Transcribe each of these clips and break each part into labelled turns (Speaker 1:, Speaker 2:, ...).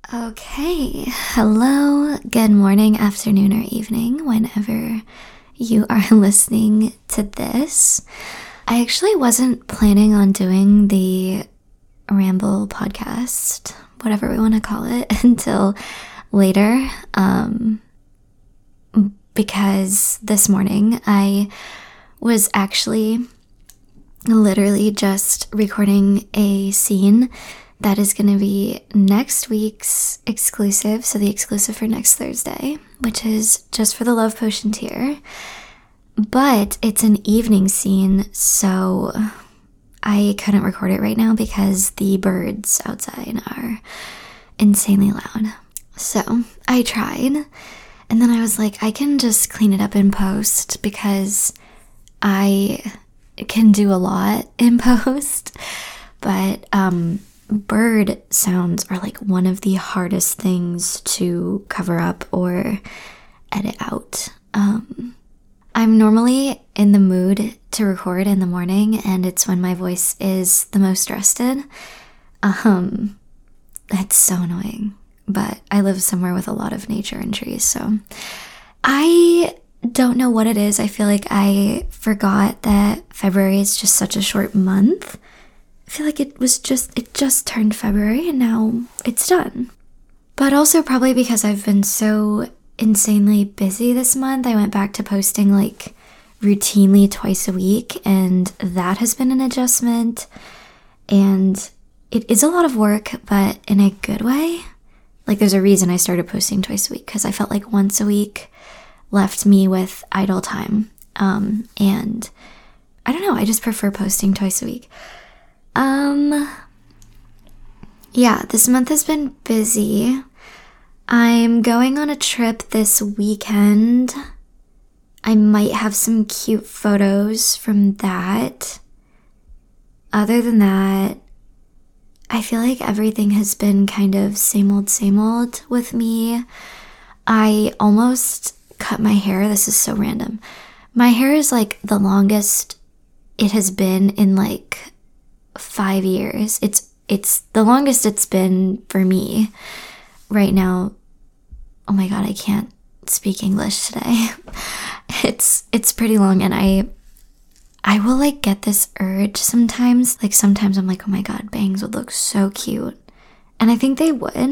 Speaker 1: Okay, hello, good morning, afternoon, or evening, whenever you are listening to this. I actually wasn't planning on doing the Ramble podcast, whatever we want to call it, until later, because this morning I was actually literally just recording a scene that is going to be next week's exclusive, so the exclusive for next Thursday, which is just for the Love Potion tier. But it's an evening scene, so I couldn't record it right now because the birds outside are insanely loud. So I tried, and then I was like, I can just clean it up in post because I can do a lot in post. But bird sounds are like one of the hardest things to cover up or edit out. I'm normally in the mood to record in the morning, and it's when my voice is the most rested. It's so annoying, but I live somewhere with a lot of nature and trees, so I don't know what it is. I feel like I forgot that February is just such a short month. I feel like it just turned February and now it's done. But also probably because I've been so insanely busy this month, I went back to posting like routinely twice a week, and that has been an adjustment. And it is a lot of work, but in a good way. Like there's a reason I started posting twice a week, because I felt like once a week left me with idle time. And I don't know, I just prefer posting twice a week. Yeah, this month has been busy. I'm going on a trip this weekend. I might have some cute photos from that. Other than that, I feel like everything has been kind of same old with me. I almost cut my hair. This is so random. My hair is like the longest it has been in like 5 years. It's the longest it's been for me right now. Oh my god, I can't speak English today. It's pretty long, and I will like get this urge sometimes. Like sometimes I'm like, oh my god, bangs would look so cute. And I think they would.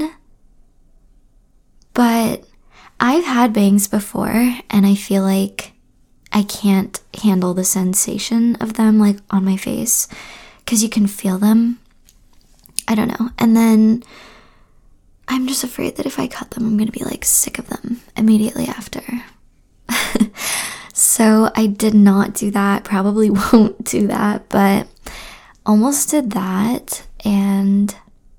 Speaker 1: But I've had bangs before, and I feel like I can't handle the sensation of them like on my face, because you can feel them. I don't know. And then I'm just afraid that if I cut them, I'm going to be like sick of them immediately after. So I did not do that. Probably won't do that, but almost did that. And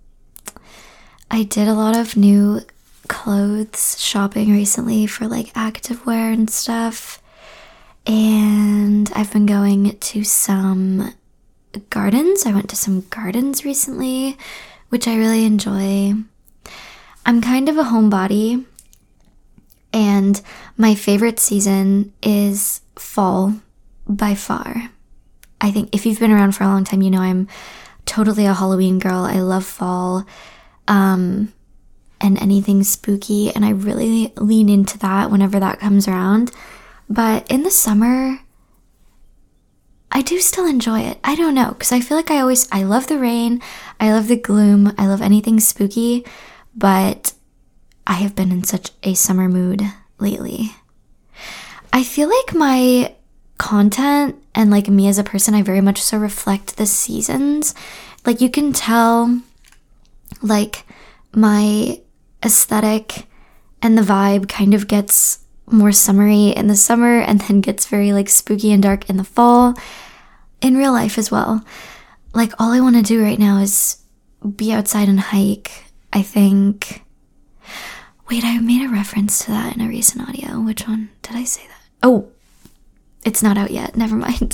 Speaker 1: I did a lot of new clothes shopping recently for like activewear and stuff. And I've been going to some gardens. I went to some gardens recently, which I really enjoy. I'm kind of a homebody, and my favorite season is fall by far. I think if you've been around for a long time, you know I'm totally a Halloween girl. I love fall, and anything spooky, and I really lean into that whenever that comes around. But in the summer, I do still enjoy it. I don't know, because I feel like I love the rain, I love the gloom, I love anything spooky, but I have been in such a summer mood lately. I feel like my content and like me as a person, I very much so reflect the seasons. Like you can tell like my aesthetic and the vibe kind of gets more summery in the summer and then gets very like spooky and dark in the fall. In real life as well. Like all I want to do right now is be outside and hike. I think, wait, I made a reference to that in a recent audio. Which one did I say that? Oh, it's not out yet. Never mind.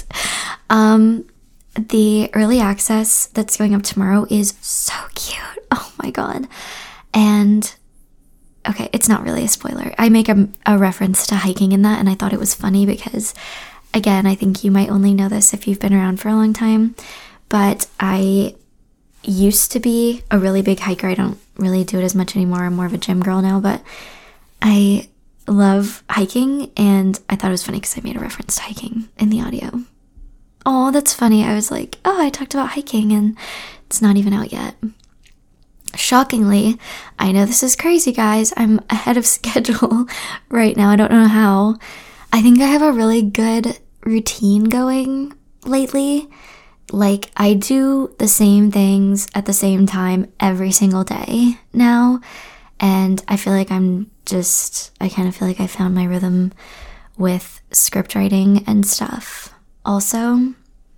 Speaker 1: The early access that's going up tomorrow is so cute. Oh my god. And okay, it's not really a spoiler. I make a reference to hiking in that, and I thought it was funny because, again, I think you might only know this if you've been around for a long time, but I used to be a really big hiker. I don't really do it as much anymore. I'm more of a gym girl now, but I love hiking, and I thought it was funny because I made a reference to hiking in the audio. Oh, that's funny. I was like, oh, I talked about hiking and it's not even out yet. Shockingly, I know this is crazy, guys. I'm ahead of schedule right now. I don't know how. I think I have a really good routine going lately. Like, I do the same things at the same time every single day now. And I feel like I kind of feel like I found my rhythm with script writing and stuff. Also,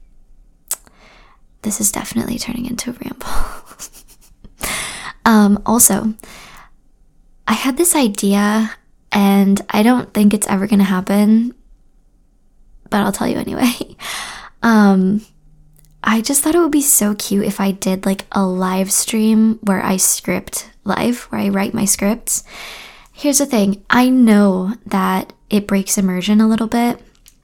Speaker 1: this is definitely turning into a ramble. Also, I had this idea, and I don't think it's ever gonna happen, but I'll tell you anyway. I just thought it would be so cute if I did like a live stream where I script live, where I write my scripts. Here's the thing, I know that it breaks immersion a little bit.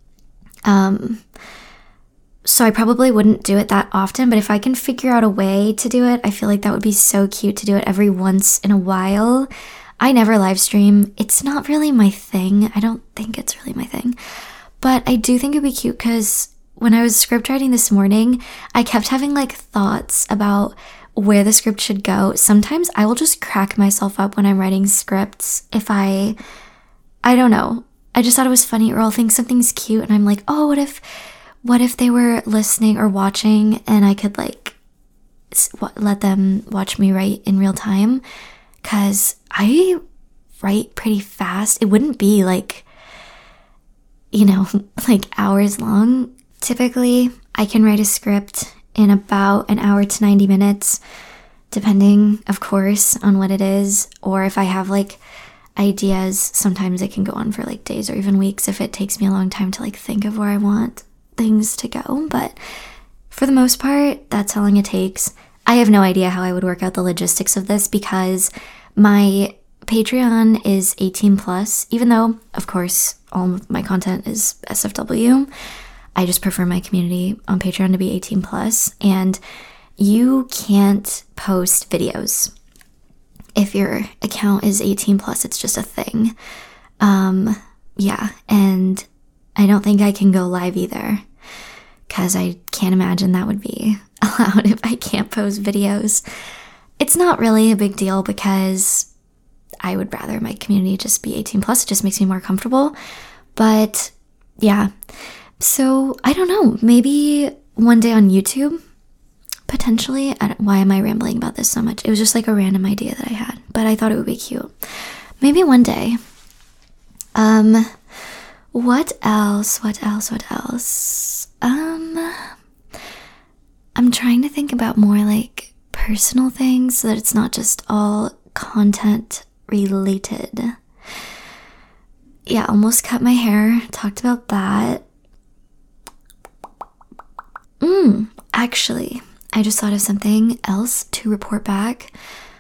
Speaker 1: So I probably wouldn't do it that often, but if I can figure out a way to do it, I feel like that would be so cute to do it every once in a while. I never live stream. It's not really my thing. I don't think it's really my thing. But I do think it'd be cute because when I was script writing this morning, I kept having like thoughts about where the script should go. Sometimes I will just crack myself up when I'm writing scripts if I don't know. I just thought it was funny, or I'll think something's cute and I'm like, oh, what if they were listening or watching and I could like let them watch me write in real time? Because I write pretty fast. It wouldn't be like, like hours long. Typically, I can write a script in about an hour to 90 minutes, depending, of course, on what it is. Or if I have like ideas, sometimes it can go on for like days or even weeks if it takes me a long time to like think of where I want things to go. But for the most part, that's how long it takes. I have no idea how I would work out the logistics of this because my Patreon is 18 plus, even though, of course, all of my content is SFW. I just prefer my community on Patreon to be 18 plus, and you can't post videos if your account is 18 plus. It's just a thing. Yeah, and I don't think I can go live either, because I can't imagine that would be allowed if I can't post videos. It's not really a big deal because I would rather my community just be 18 plus. It just makes me more comfortable. But yeah, so I don't know, maybe one day on YouTube, potentially. Why am I rambling about this so much? It was just like a random idea that I had, but I thought it would be cute. Maybe one day. What else? I'm trying to think about more like personal things so that it's not just all content related. Yeah, almost cut my hair. Talked about that. Actually, I just thought of something else to report back.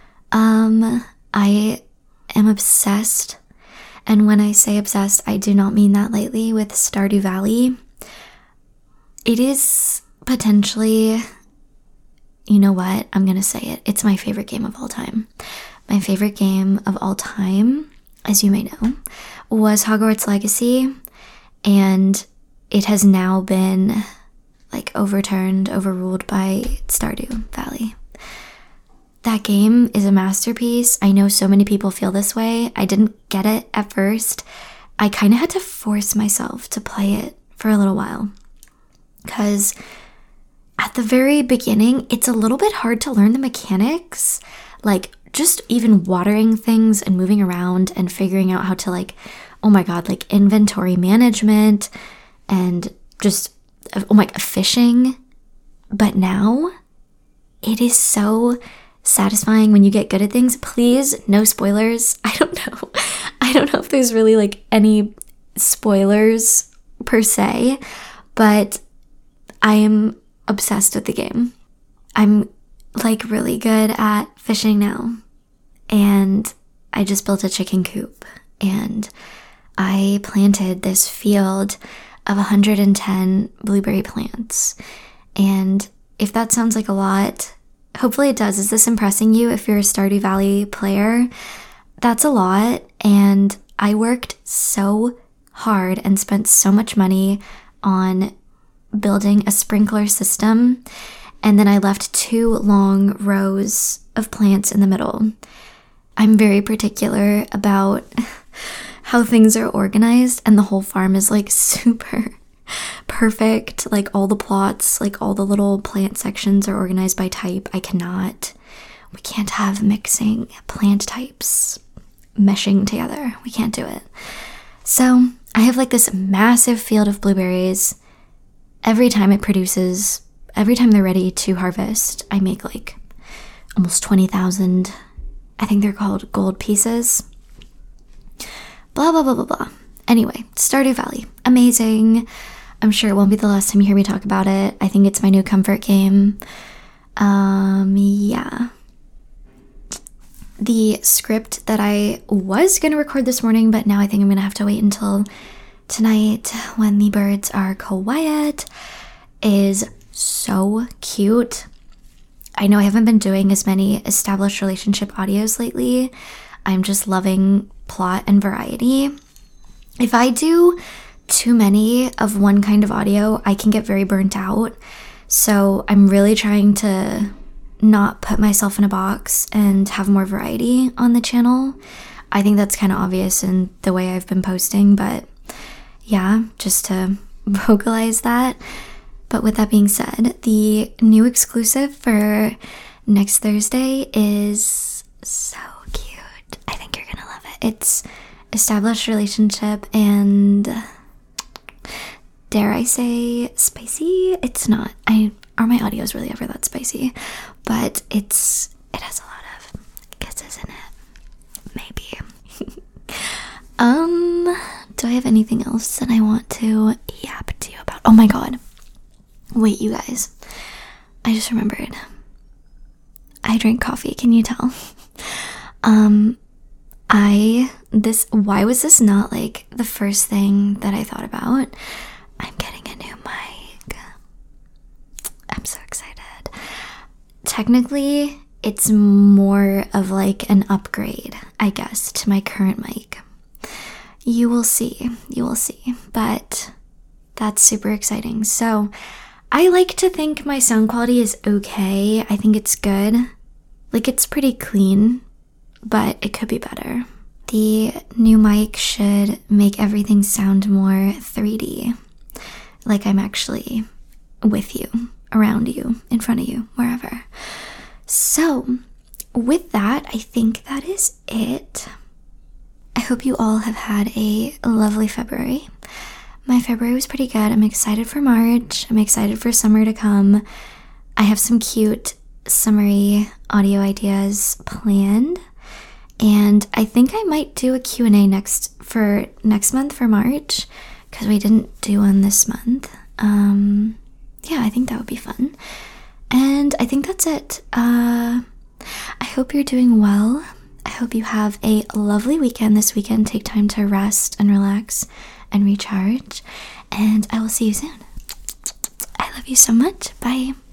Speaker 1: I am obsessed. And when I say obsessed, I do not mean that lightly, with Stardew Valley. It is potentially, you know what, I'm gonna say it. It's my favorite game of all time. My favorite game of all time, as you may know, was Hogwarts Legacy. And it has now been like overruled by Stardew Valley. That game is a masterpiece. I know so many people feel this way. I didn't get it at first. I kind of had to force myself to play it for a little while. Because at the very beginning, it's a little bit hard to learn the mechanics. Like, just even watering things and moving around and figuring out how to like, oh my god, like inventory management and just, oh my god, fishing. But now, it is so satisfying when you get good at things. Please, no spoilers. I don't know if there's really like any spoilers per se, but I am obsessed with the game. I'm like really good at fishing now, and I just built a chicken coop, and I planted this field of 110 blueberry plants. And if that sounds like a lot, hopefully it does. Is this impressing you if you're a Stardew Valley player? That's a lot, and I worked so hard and spent so much money on building a sprinkler system, and then I left 2 long rows of plants in the middle. I'm very particular about how things are organized, and the whole farm is like super perfect. Like all the plots, like all the little plant sections are organized by type. We can't have mixing plant types meshing together. We can't do it. So I have like this massive field of blueberries. Every time they're ready to harvest, I make like almost 20,000. I think they're called gold pieces. Blah, blah, blah, blah, blah. Anyway, Stardew Valley. Amazing. I'm sure it won't be the last time you hear me talk about it. I think it's my new comfort game. Yeah. The script that I was going to record this morning, but now I think I'm going to have to wait until tonight when the birds are quiet, is so cute. I know I haven't been doing as many established relationship audios lately. I'm just loving plot and variety. If I do too many of one kind of audio, I can get very burnt out. So I'm really trying to not put myself in a box and have more variety on the channel. I think that's kind of obvious in the way I've been posting, but yeah, just to vocalize that. But with that being said, the new exclusive for next Thursday is so cute. I think you're gonna love it. It's established relationship and, dare I say, spicy? It's not. Are my audios really ever that spicy? But it has a lot of kisses in it. Maybe. Do I have anything else that I want to yap to you about? Oh my god. Wait, you guys. I just remembered. I drink coffee, can you tell? Why was this not like the first thing that I thought about? I'm getting a new mic. I'm so excited. Technically, it's more of like an upgrade, I guess, to my current mic. You will see, but that's super exciting. So I like to think my sound quality is okay. I think it's good. Like, it's pretty clean, but it could be better. The new mic should make everything sound more 3D. Like I'm actually with you, around you, in front of you, wherever. So, with that, I think that is it. I hope you all have had a lovely February. My February was pretty good. I'm excited for March. I'm excited for summer to come. I have some cute summery audio ideas planned. And I think I might do a Q&A next month for March, because we didn't do one this month. Yeah, I think that would be fun. And I think that's it. I hope you're doing well. I hope you have a lovely weekend this weekend. Take time to rest and relax and recharge. And I will see you soon. I love you so much. Bye.